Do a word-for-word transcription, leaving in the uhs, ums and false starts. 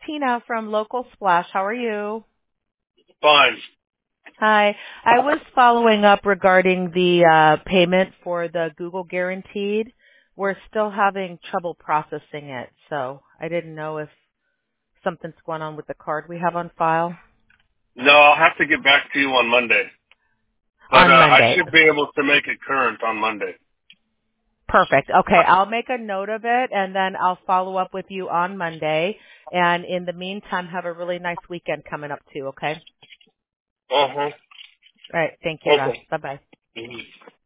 Tina from Local Splash. How are you? Fine. Hi. I was following up regarding the uh, payment for the Google Guaranteed. We're still having trouble processing it, so I didn't know if something's going on with the card we have on file. No, I'll have to get back to you on Monday. But uh, On I Monday. should be able to make it current on Monday. Perfect. Okay, I'll make a note of it, and then I'll follow up with you on Monday. And in the meantime, have a really nice weekend coming up, too, okay? Uh-huh. All right. Thank you, Russ. Okay. Bye-bye. Mhm.